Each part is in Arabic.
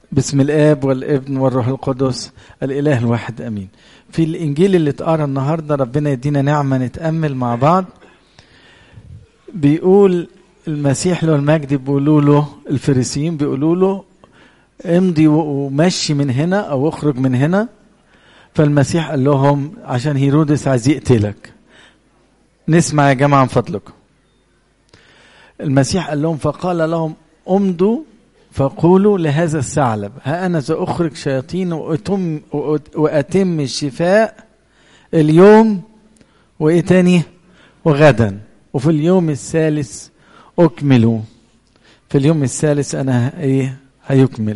بسم الآب والابن والروح القدس الإله الواحد أمين. في الإنجيل اللي اتقرأ النهاردة ربنا يدينا نعمة نتأمل مع بعض. بيقول المسيح له المجد، بيقولوا له الفريسيين، بيقولوا له امضي ومشي من هنا أو اخرج من هنا. فالمسيح قال لهم عشان هيرودس عايز يقتلك. نسمع يا جماعة من فضلكم. المسيح قال لهم فقال لهم امضوا فقولوا لهذا الثعلب ها أنا سأخرج شياطين وأتم الشفاء اليوم وإيه تاني وغدا وفي اليوم الثالث أكملوا. في اليوم الثالث أنا هيكمل.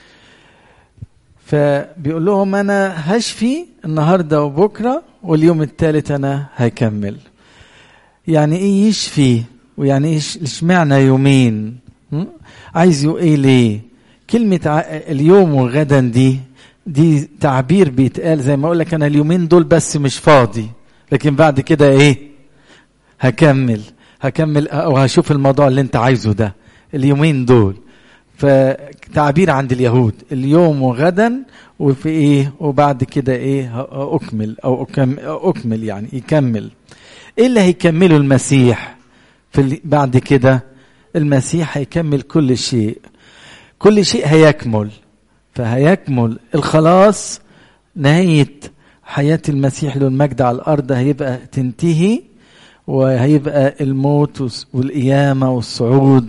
فبيقول لهم أنا هشفي النهاردة وبكرة واليوم الثالث أنا هكمل. يعني إيه يشفي ويعني إيه اشمعنى يومين؟ عايز ايه ليه؟ كلمة اليوم وغدا دي تعبير بيتقال زي ما اقول لك انا اليومين دول بس مش فاضي، لكن بعد كده ايه؟ هكمل او هشوف الموضوع اللي انت عايزه ده اليومين دول. فتعبير عند اليهود اليوم وغدا وفي ايه وبعد كده ايه اكمل او اكمل يعني يكمل. ايه اللي هيكمله المسيح بعد كده؟ المسيح هيكمل كل شيء، كل شيء هيكمل. فهيكمل الخلاص، نهاية حياة المسيح له المجد على الأرض هيبقى تنتهي، وهيبقى الموت والقيامة والصعود.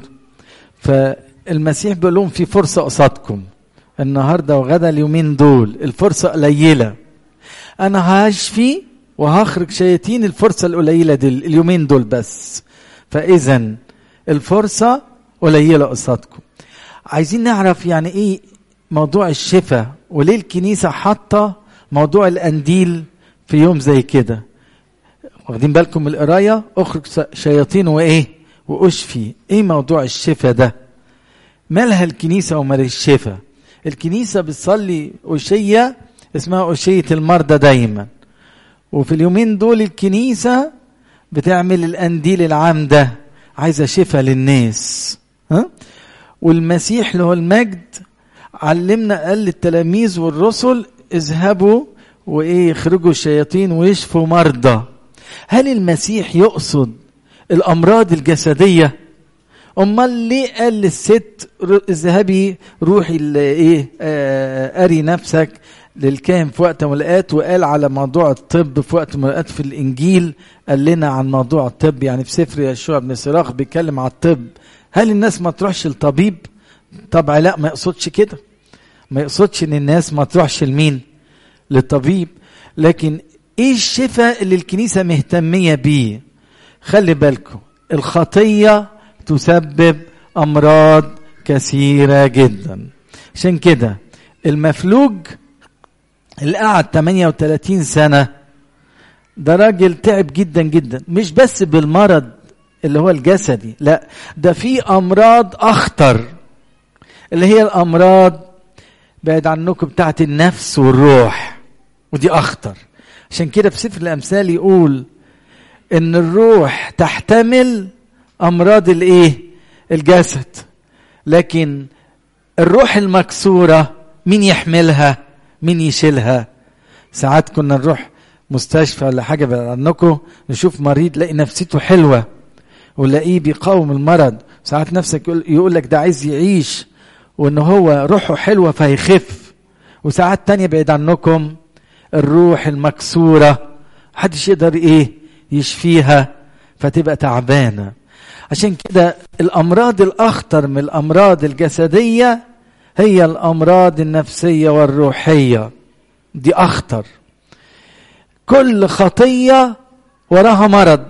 فالمسيح بيقول لهم في فرصة قصادكم النهاردة وغدا، اليومين دول الفرصة قليلة. أنا هشفي وهخرج شياطين، الفرصة القليلة دي اليومين دول بس. فإذا الفرصة قليلة قصادكم. عايزين نعرف يعني ايه موضوع الشفاء، وليه الكنيسة حاطة موضوع القنديل في يوم زي كده. واخدين بالكم من القراية؟ اخرج شياطين وايه واشفي. ايه موضوع الشفاء ده؟ مالها الكنيسة ومال الشفاء؟ الكنيسة بتصلي أشية اسمها أشية المرضى دايما، وفي اليومين دول الكنيسة بتعمل القنديل العام ده، عايزة شفاء للناس. والمسيح له المجد علمنا، قال للتلاميذ والرسل اذهبوا يخرجوا الشياطين ويشفوا مرضى. هل المسيح يقصد الأمراض الجسدية؟ أمال ليه قال للست اذهبي روحي أري نفسك للكاهن في وقت ملقات، وقال على موضوع الطب في وقت ملقات في الإنجيل قال لنا عن موضوع الطب. يعني في سفر يشوع بن سراخ بيتكلم على الطب. هل الناس ما تروحش للطبيب؟ طبعا لا، ما يقصدش كده، ما يقصدش ان الناس ما تروحش لمين؟ للطبيب. لكن ايه الشفاء اللي الكنيسة مهتمية بيه؟ خلي بالكم، الخطية تسبب أمراض كثيرة جدا. عشان كده المفلوج اللي قعد 38 سنة ده راجل تعب جدا جدا، مش بس بالمرض اللي هو الجسدي، لا ده في أمراض أخطر، اللي هي الأمراض بعد عنكم بتاعت النفس والروح، ودي أخطر. عشان كده في سفر الأمثال يقول إن الروح تحتمل أمراض الجسد، لكن الروح المكسورة مين يحملها؟ مين يشيلها؟ ساعات كنا نروح مستشفى ولا حاجة بعد عنكم نشوف مريض لاقي نفسيته حلوة ولاقيه بيقاوم المرض، ساعات نفسك يقول لك ده عايز يعيش وان هو روحه حلوة فهيخف. وساعات تانية بعيد عنكم الروح المكسورة محدش يقدر يشفيها فتبقى تعبانة. عشان كده الأمراض الأخطر من الأمراض الجسدية هي الأمراض النفسية والروحية، دي أخطر. كل خطية وراها مرض،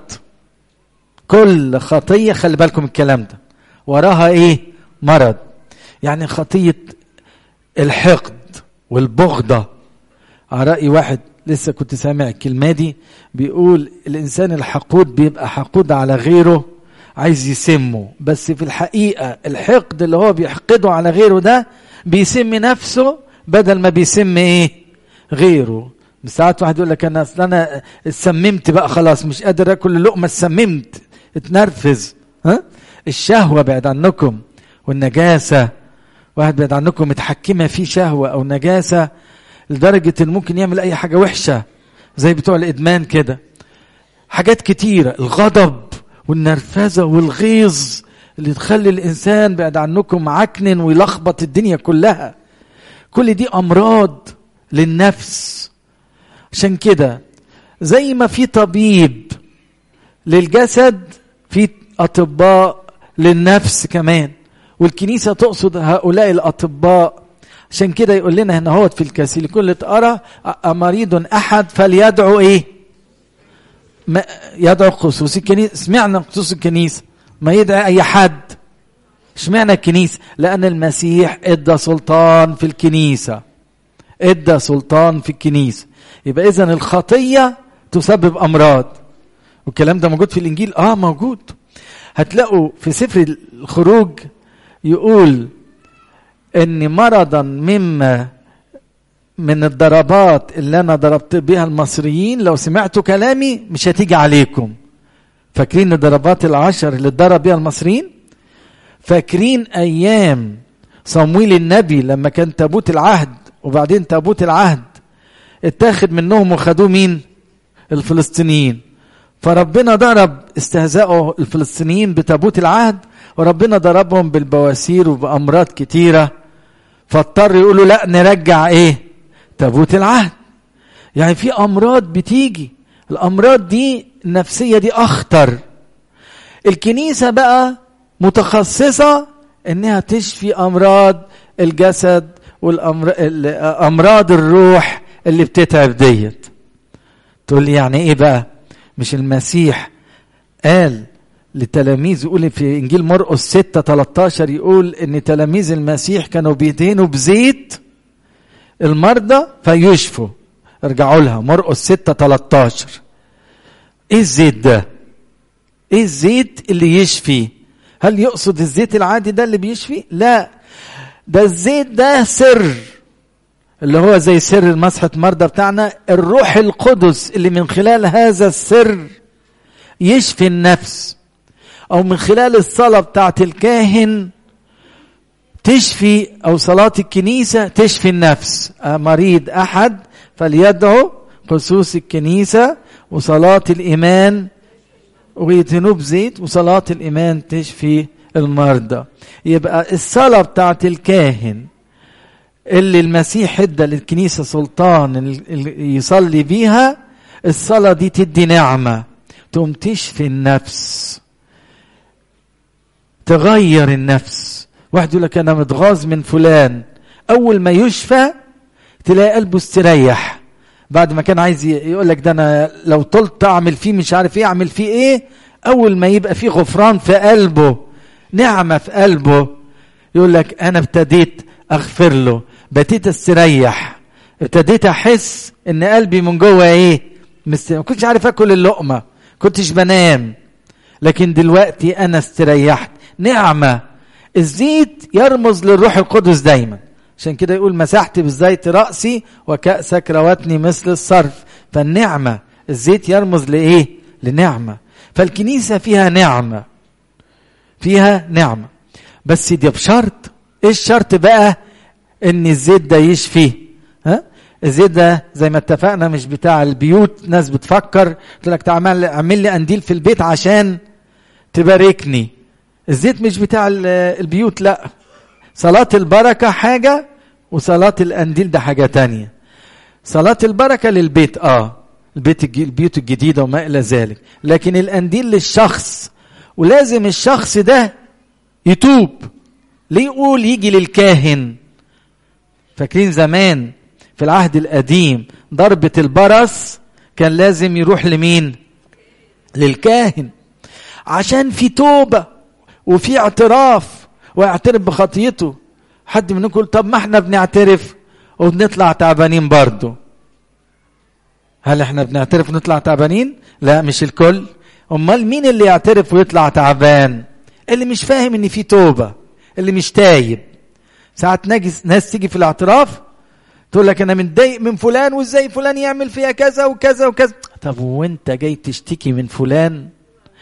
كل خطية خلي بالكم الكلام ده وراها مرض. يعني خطية الحقد والبغضة، على رأي واحد لسه كنت سامع الكلمة دي بيقول الإنسان الحقود بيبقى حقود على غيره عايز يسمه، بس في الحقيقة الحقد اللي هو بيحقده على غيره ده بيسم نفسه بدل ما بيسم غيره. ساعات واحد يقول لك انا اتسممت بقى خلاص مش قادر اكل اللقمه، اتنرفز. الشهوه بعد عنكم والنجاسه واحد بعد عنكم متحكمة فيه شهوة أو نجاسة لدرجة إن ممكن يعمل أي حاجة وحشة زي بتوع الإدمان كده. حاجات كتيرة، الغضب والنرفزة والغيظ اللي تخلي الإنسان بعد عنكم عكنن ويلخبط الدنيا كلها. كل دي أمراض للنفس. عشان كده زي ما في طبيب للجسد في أطباء للنفس كمان، والكنيسة تقصد هؤلاء الأطباء. عشان كده يقول لنا هنا هو في الكاسيل كل تقرأ مريض أحد فليدعو إيه؟ يدعو خصوص الكنيسة. سمعنا خصوص الكنيسة، ما يدعي أي حد. اشمعنى الكنيسة؟ لأن المسيح ادى سلطان في الكنيسة، ادى سلطان في الكنيسة. يبقى إذن الخطية تسبب أمراض، والكلام ده موجود في الإنجيل. موجود. هتلاقوا في سفر الخروج يقول ان مرضا مما من الضربات اللي انا ضربت بها المصريين لو سمعتوا كلامي مش هتيجي عليكم. فاكرين الضربات 10 اللي اتضرب بها المصريين؟ فاكرين ايام صمويل النبي لما كان تابوت العهد، وبعدين تابوت العهد اتاخد منهم وخدوه مين؟ الفلسطينيين. فربنا ضرب استهزاءه الفلسطينيين بتابوت العهد، وربنا ضربهم بالبواسير وبأمراض كتيرة. فاضطر يقولوا لا نرجع ايه؟ تابوت العهد. يعني في أمراض بتيجي، الأمراض دي النفسية دي أخطر. الكنيسة بقى متخصصة انها تشفي أمراض الجسد والأمراض الروح اللي بتتعب ديت. تقول لي يعني ايه بقى؟ مش المسيح قال للتلاميذ، يقول في إنجيل مرقس 6:13 يقول إن تلاميذ المسيح كانوا بيدهنوا بزيت المرضى فيشفوا. ارجعوا لها مرقس 6:13. إيه الزيت ده؟ إيه الزيت اللي يشفي؟ هل يقصد الزيت العادي ده اللي بيشفي؟ لا، ده الزيت ده سر، اللي هو زي سر المسحة مرضى بتاعنا. الروح القدس اللي من خلال هذا السر يشفي النفس، أو من خلال الصلاة بتاعت الكاهن تشفي، أو صلاة الكنيسة تشفي النفس. مريض أحد فليدعو خصوص الكنيسة، وصلاة الإيمان ويتنوب زيت، وصلاة الإيمان تشفي المرضى. يبقى الصلاة بتاعت الكاهن اللي المسيح ادى للكنيسة سلطان اللي يصلي بيها، الصلاة دي تدي نعمة تقوم تشفي النفس، تغير النفس. واحد يقول لك أنا متغاظ من فلان، أول ما يشفى تلاقي قلبه استريح. بعد ما كان عايز يقول لك ده أنا لو طلت أعمل فيه مش عارف إيه، أعمل فيه إيه، أول ما يبقى فيه غفران في قلبه، نعمة في قلبه، يقول لك أنا ابتديت أغفر له، بديت استريح، ابتديت أحس إن قلبي من جوه إيه؟ ما كنتش عارف أكل اللقمة، كنتش بنام، لكن دلوقتي أنا استريحت. نعمة. الزيت يرمز للروح القدس دايما. عشان كده يقول مسحت بالزيت رأسي وكأسك روتني مثل الصرف. فالنعمة، الزيت يرمز لإيه؟ لنعمة. فالكنيسة فيها نعمة، فيها نعمة، بس دي بشرط. إيه الشرط بقى؟ إن الزيت ده يشفي. الزيت ده زي ما اتفقنا مش بتاع البيوت. ناس بتفكر تقول لك تعمل اعمل لي قنديل في البيت عشان تباركني. الزيت مش بتاع البيوت، لا. صلاة البركة حاجة، وصلاة القنديل ده حاجة تانية. صلاة البركة للبيت، البيوت الجديدة وما إلى ذلك، لكن القنديل للشخص، ولازم الشخص ده يتوب. ليه يقول يجي للكاهن؟ فاكرين زمان في العهد القديم ضربة البرص كان لازم يروح لمين؟ للكاهن، عشان في توبة وفي اعتراف، ويعترف بخطيته. حد منكم يقول طب ما احنا بنعترف وبنطلع تعبانين برضو. هل احنا بنعترف ونطلع تعبانين؟ لا، مش الكل. امال مين اللي يعترف ويطلع تعبان؟ اللي مش فاهم ان في توبة، اللي مش تايب. ساعات ناس تيجي في الاعتراف تقول لك انا متضايق من فلان، وازاي فلان يعمل فيها كذا وكذا وكذا. طب وانت جاي تشتكي من فلان؟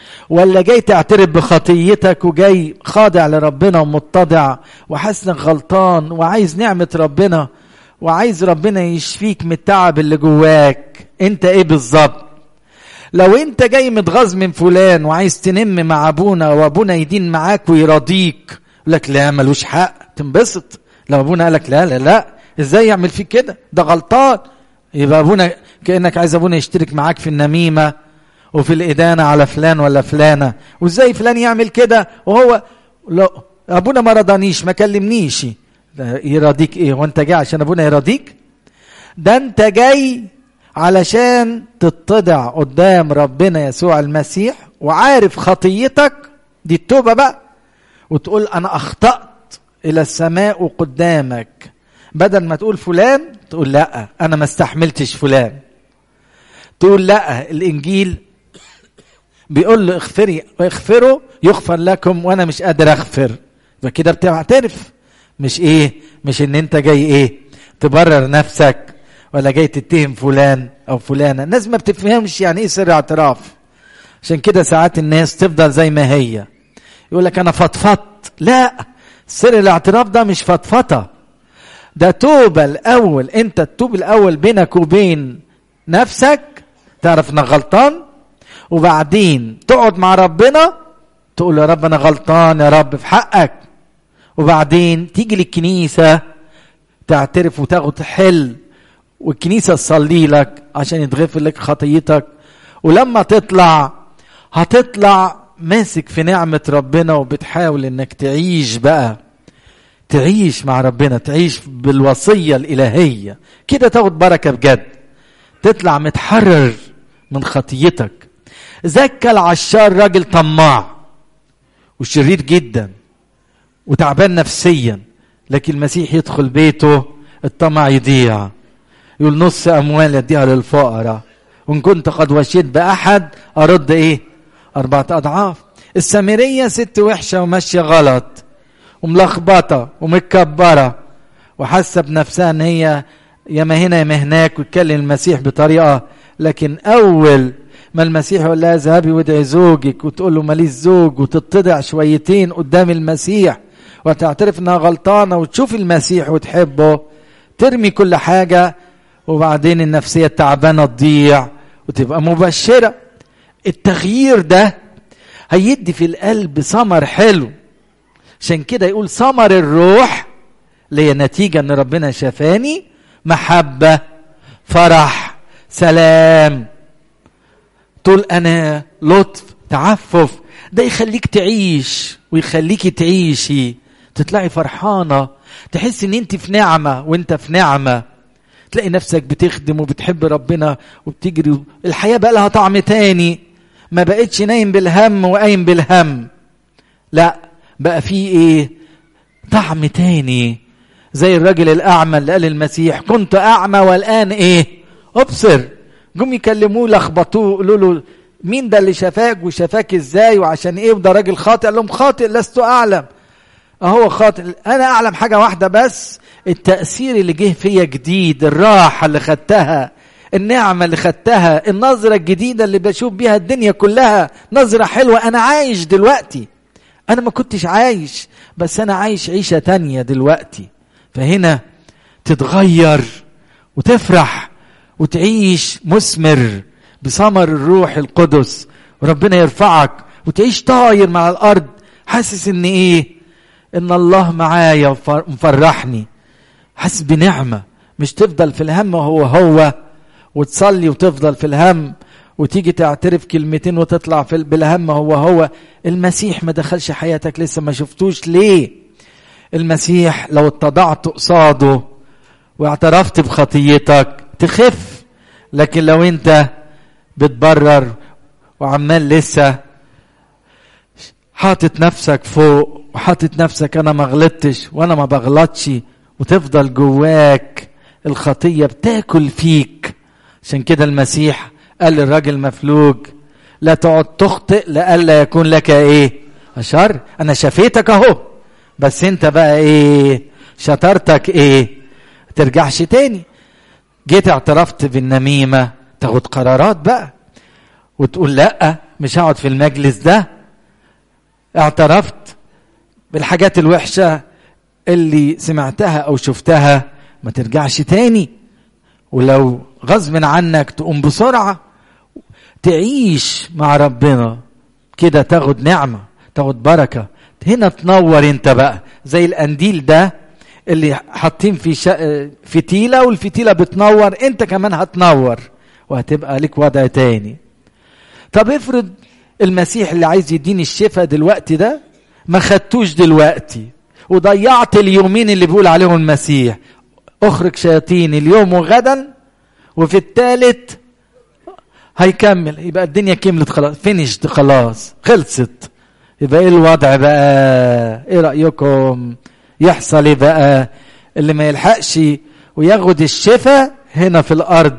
ولا جاي تعترف بخطيتك وجاي خاضع لربنا ومتضع وحاسس انك غلطان وعايز نعمة ربنا وعايز ربنا يشفيك من التعب اللي جواك؟ انت ايه بالظبط؟ لو انت جاي متغاظ من فلان وعايز تنم مع ابونا وابونا يدين معاك ويراضيك، يقول لك لا ملوش حق، تنبسط. لو ابونا قالك لا لا لا ازاي يعمل فيك كده، ده غلطان، يبقى ابونا كأنك عايز ابونا يشترك معاك في النميمة وفي الإدانة على فلان ولا فلانة. وازاي فلان يعمل كده وهو لا ابونا ما رضانيش ما كلمنيش؟ يراضيك ايه؟ وانت جاي عشان ابونا يراضيك؟ ده انت جاي علشان تتضع قدام ربنا يسوع المسيح وعارف خطيتك دي، التوبة بقى، وتقول انا اخطأت الى السماء وقدامك، بدل ما تقول فلان تقول لا انا ما استحملتش فلان. تقول لا الانجيل بيقول له اغفروا يغفر لكم وانا مش قادر اغفر، فكده بتعترف. مش مش ان انت جاي تبرر نفسك ولا جاي تتهم فلان او فلانه. الناس ما بتفهمش يعني ايه سر اعتراف. عشان كده ساعات الناس تفضل زي ما هي، يقول لك انا فضفضت. لا، سر الاعتراف ده مش فضفضه، ده توبه الاول. انت تتوب الاول بينك وبين نفسك، تعرف انك غلطان، وبعدين تقعد مع ربنا تقول يا رب انا غلطان يا رب في حقك، وبعدين تيجي للكنيسه تعترف وتاخد حل، والكنيسه تصلي لك عشان يتغفر لك خطيتك. ولما هتطلع ماسك في نعمه ربنا وبتحاول انك تعيش مع ربنا، تعيش بالوصيه الالهيه كده، تاخد بركه بجد، تطلع متحرر من خطيتك. زكى العشار راجل طماع وشرير جدا وتعبان نفسيا، لكن المسيح يدخل بيته الطمع يضيع، يقول نص اموال يديها للفقراء، وان كنت قد وشيت باحد ارد 4 أضعاف. السامريه ست وحشه وماشيه غلط وملخبطه ومتكبره وحاسه بنفسها ان هي يا ما هنا يا ما هناك، وتكلم المسيح بطريقه، لكن اول ما المسيح يقول لها اذهبي وادعي زوجك، وتقول له ماليش زوج، وتتضع شويتين قدام المسيح وتعترف انها غلطانه وتشوف المسيح وتحبه، ترمي كل حاجه، وبعدين النفسيه التعبانه تضيع وتبقى مبشره. التغيير ده هيدي في القلب ثمر حلو. عشان كده يقول ثمر الروح اللي هي نتيجه ان ربنا شافاني: محبه، فرح، سلام، طول أنا، لطف، تعفف. ده يخليك تعيش ويخليكي تعيشي، تطلعي فرحانة، تحس ان انت في نعمة وانت في نعمة، تلاقي نفسك بتخدم وبتحب ربنا وبتجري. الحياة بقى لها طعم تاني، ما بقتش نايم بالهم وقايم بالهم، لا بقى في طعم تاني. زي الراجل الأعمى اللي قال المسيح كنت أعمى والآن أبصر. جم يكلموه لخبطوه، يقولوا له مين ده اللي شفاك وشفاك ازاي وعشان وده راجل خاطئ؟ قال لهم خاطئ لست اعلم. اهو خاطئ، انا اعلم حاجه واحده بس، التاثير اللي جه فيا جديد، الراحه اللي خدتها، النعمه اللي خدتها، النظره الجديده اللي بشوف بيها الدنيا كلها نظره حلوه. انا عايش دلوقتي، انا ما كنتش عايش، بس انا عايش عيشه تانية دلوقتي. فهنا تتغير وتفرح وتعيش مثمر بثمر الروح القدس، وربنا يرفعك وتعيش طاير مع الارض، حاسس ان ان الله معايا ومفرحني، حاسس بنعمه. مش تفضل في الهم هو وتصلي وتفضل في الهم، وتيجي تعترف كلمتين وتطلع بالهم هو. المسيح ما دخلش حياتك، لسه ما شفتوش. ليه؟ المسيح لو اتضعت قصاده واعترفت بخطيتك تخف، لكن لو انت بتبرر وعمال لسه حاطط نفسك فوق وحاطط نفسك انا ما غلطتش وانا ما بغلطش، وتفضل جواك الخطية بتاكل فيك. عشان كده المسيح قال للراجل مفلوج لا تقعد تخطئ لألا يكون لك أشر. انا شفيتك اهو، بس انت بقى شطارتك ترجعش تاني. جيت اعترفت بالنميمة، تاخد قرارات بقى وتقول لا مش هقعد في المجلس ده. اعترفت بالحاجات الوحشة اللي سمعتها او شفتها، ما ترجعش تاني. ولو غصب عنك تقوم بسرعة تعيش مع ربنا كده، تاخد نعمة، تاخد بركة. هنا تنور انت بقى زي القنديل ده اللي حاطين في فتيلة، والفتيلة بتنور، انت كمان هتنور وهتبقى لك وضع تاني. طب افرض المسيح اللي عايز يديني الشفاء دلوقتي ده ما خدتوش دلوقتي، وضيعت اليومين اللي بيقول عليهم المسيح اخرج شياطين اليوم وغدا، وفي الثالث هيكمل، يبقى الدنيا كملت خلاص، فينيشد خلاص، خلصت. يبقى ايه الوضع بقى؟ ايه رأيكم يحصل ايه بقى؟ اللي ما يلحقش وياخد الشفاء هنا في الارض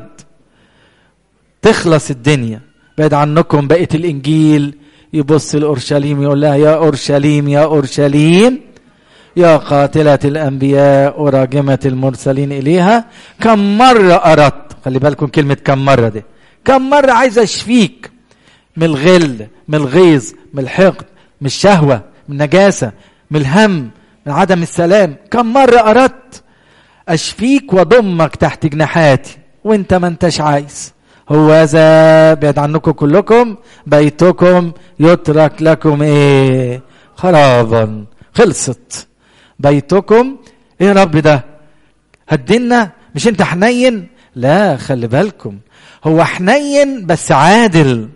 تخلص الدنيا. بعد عنكم بقية الانجيل يبص لأورشليم يقول لها يا أورشليم يا أورشليم يا قاتلة الأنبياء وراجمة المرسلين إليها، كم مرة أردت، خلي بالكم كلمة كم مرة دي، كم مرة عايز أشفيك من الغل، من الغيظ، من الحقد، من الشهوة، من النجاسة، من الهم، من عدم السلام. كم مرة أردت أشفيك وضمك تحت جناحاتي وانت ما انتش عايز. هو ذا بعد عنكم كلكم بيتكم يترك لكم ايه؟ خرابا. خلصت بيتكم. ايه يا رب ده؟ هدينا؟ مش انت حنين؟ لا، خلي بالكم، هو حنين بس عادل،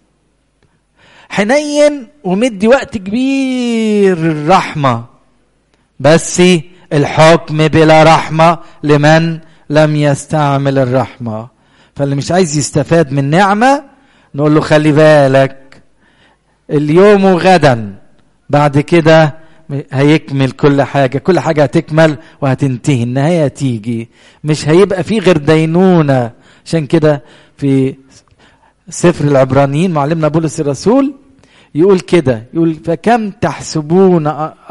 حنين ومدي وقت كبير الرحمة، بس الحكم بلا رحمة لمن لم يستعمل الرحمة. فاللي مش عايز يستفاد من نعمة نقول له خلي بالك اليوم وغدا، بعد كده هيكمل كل حاجة، كل حاجة هتكمل وهتنتهي، النهاية هتيجي، مش هيبقى فيه غير دينونة. عشان كده في سفر العبرانيين معلمنا بولس الرسول يقول كده، يقول فكم تحسبون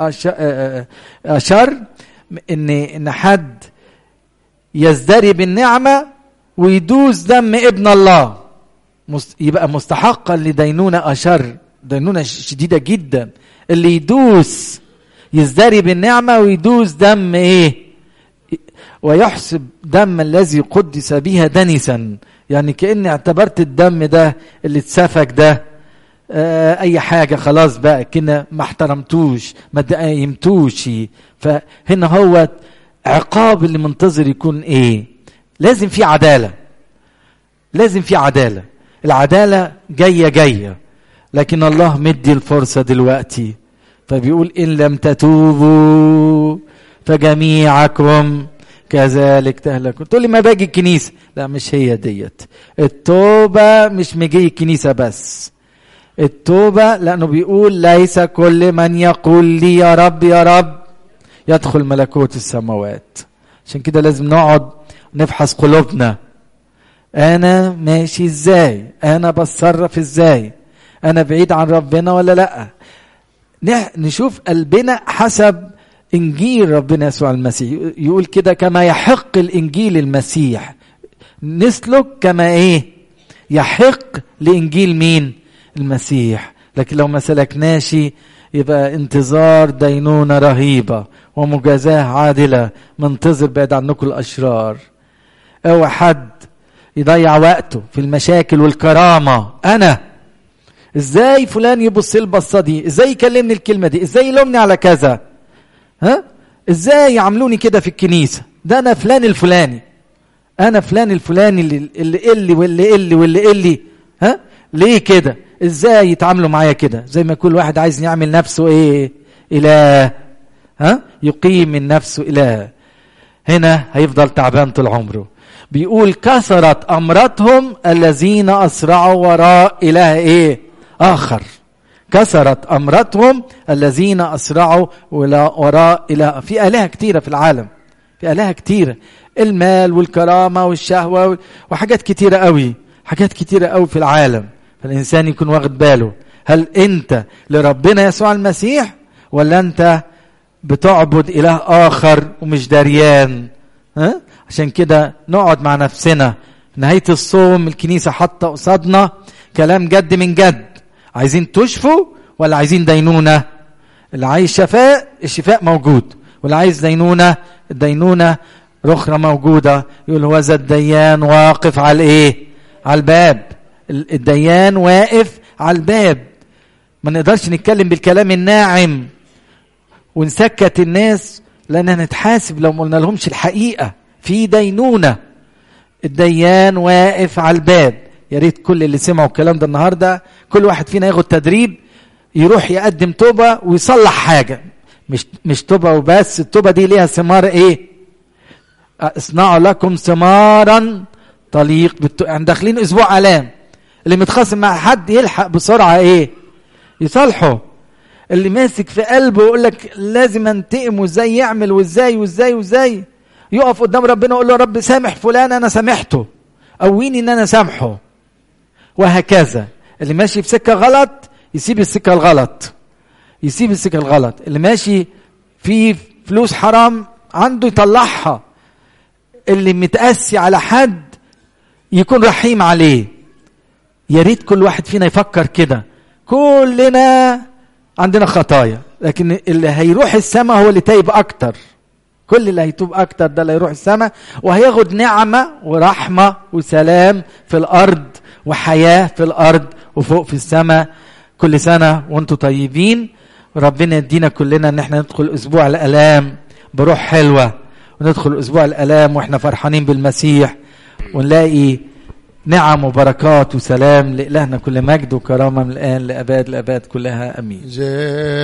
أشر إن حد يزدري بالنعمة ويدوس دم ابن الله، يبقى مستحقا لدينونة أشر، دينونة شديدة جدا. اللي يدوس يزدري بالنعمة ويدوس دم ايه؟ ويحسب دم الذي قدس بها دنسا، يعني كأني اعتبرت الدم ده اللي اتسفك ده اي حاجة، خلاص بقى كنا ما احترمتوش ما قيمتوش. فهنا هو عقاب اللي منتظر يكون ايه؟ لازم في عدالة، لازم في عدالة. العدالة جاية، لكن الله مدي الفرصة دلوقتي، فبيقول إن لم تتوبوا فجميعكم كذلك تهلكون. تقول لي ما باجي الكنيسة، لا مش هي ديت التوبة، مش مجي الكنيسة بس التوبة، لأنه بيقول ليس كل من يقول لي يا رب يا رب يدخل ملكوت السماوات. عشان كده لازم نقعد نفحص قلوبنا، أنا ماشي إزاي؟ أنا بتصرف إزاي؟ أنا بعيد عن ربنا ولا لأ؟ نشوف قلبنا حسب إنجيل ربنا يسوع المسيح. يقول كده كما يحق الإنجيل المسيح نسلك كما إيه؟ يحق لإنجيل مين؟ المسيح. لكن لو ما سلكناش يبقى انتظار دينونة رهيبة ومجازاة عادلة، منتظر بعد عنكم الأشرار. أو حد يضيع وقته في المشاكل والكرامة، أنا ازاي فلان يبص البصه دي، ازاي يكلمني الكلمه دي، ازاي يلومني على كذا، ازاي يعاملوني كده في الكنيسه، ده انا فلان الفلاني، انا فلان الفلاني اللي ليه كده؟ ازاي يتعاملوا معايا كده؟ زي ما كل واحد عايز يعمل نفسه ايه؟ اله، يقيم من نفسه اله. هنا هيفضل تعبان طول عمره. بيقول كثرت امرتهم الذين اسرعوا وراء اله ايه؟ آخر. كثرت أمرتهم الذين أسرعوا وراء إله. في آلهة كتيرة في العالم، في آلهة كتيرة، المال والكرامة والشهوة وحاجات كتيرة قوي، حاجات كتيرة قوي في العالم. فالإنسان يكون واخد باله، هل أنت لربنا يسوع المسيح ولا أنت بتعبد إله آخر ومش دريان؟ عشان كده نقعد مع نفسنا. نهاية الصوم الكنيسة حاطة قصادنا كلام جد من جد، عايزين تشفوا ولا عايزين دينونة؟ اللي عايز شفاء الشفاء موجود، واللي عايز دينونة الدينونة رخرة موجودة. يقول هو ذا الديان واقف على ايه؟ على الباب. الديان واقف على الباب. ما نقدرش نتكلم بالكلام الناعم ونسكت الناس، لأننا نتحاسب لو ما قلنا لهمش الحقيقة. في دينونة، الديان واقف على الباب. يا ريت كل اللي سمعوا الكلام ده النهارده كل واحد فينا ياخد تدريب، يروح يقدم توبة ويصلح حاجة. مش توبة وبس، التوبة دي ليها ثمار ايه؟ اصنعوا لكم ثمارا تليق يعني داخلين اسبوع الام. اللي متخاصم مع حد يلحق بسرعة ايه؟ يصالحه. اللي ماسك في قلبه يقول لك لازم انتقم، وازاي يعمل، وازاي يقف قدام ربنا يقول له رب سامح فلان، انا سامحته، قويني ان انا سامحه، وهكذا. اللي ماشي في سكة غلط يسيب السكة الغلط، اللي ماشي في فلوس حرام عنده يطلعها، اللي متأسي على حد يكون رحيم عليه. يا ريت كل واحد فينا يفكر كده. كلنا عندنا خطايا، لكن اللي هيروح السماء هو اللي تايب اكتر. كل اللي هيتوب اكتر ده اللي هيروح السماء، وهياخد نعمة ورحمة وسلام في الارض وحياة في الارض وفوق في السماء. كل سنة وانتم طيبين، وربنا يدينا كلنا ان احنا ندخل اسبوع الالام بروح حلوة، وندخل اسبوع الالام واحنا فرحانين بالمسيح، ونلاقي نعم وبركات وسلام. لإلهنا كل مجد وكرامة من الآن لأباد كلها. أمين.